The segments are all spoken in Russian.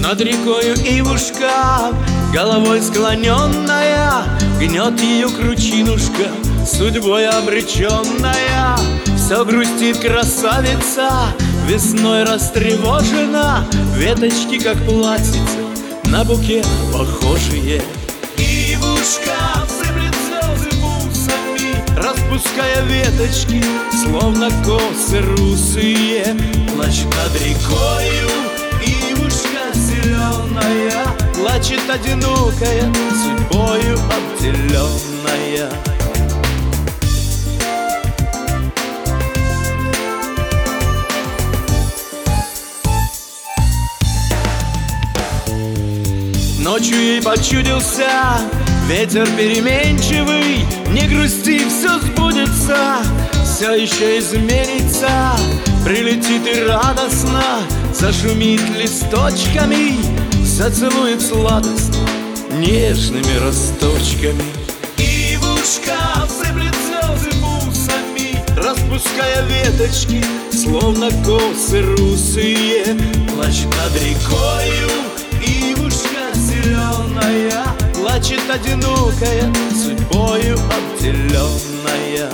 Над рекою ивушка, головой склоненная, гнет ее кручинушка, судьбой обреченная. Все грустит красавица, весной растревожена, веточки, как платьица, на букет похожие. Ивушка сыплет слезы бусами, распуская веточки, словно косы русые. Плачет над рекою ивушка зеленая, плачет одинокая, судьбою обделенная. Ночью ей почудился ветер переменчивый. Не грусти, все сбудется, все еще изменится. Прилетит и радостно зашумит листочками, зацелует сладостно нежными росточками. Ивушка сыплет слезы бусами, распуская веточки, словно косы русые. Плачет над рекою ивушка зеленая, плачет одинокая, судьбою обделенная.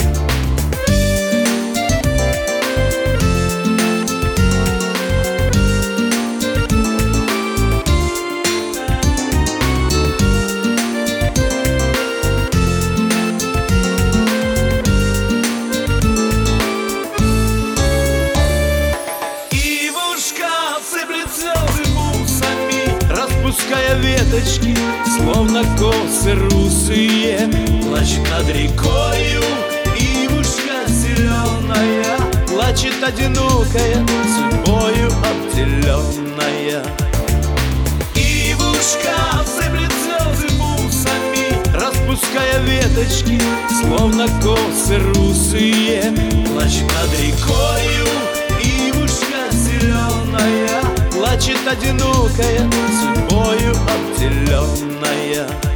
Распуская веточки, словно косы русые. Плачет над рекою ивушка зеленая, плачет одинокая, судьбою обделенная. Ивушка сыплет слезы бусами, распуская веточки, словно косы русые. Плачет над рекою ивушка зеленая, плачет одинокая, судьбою обделенная.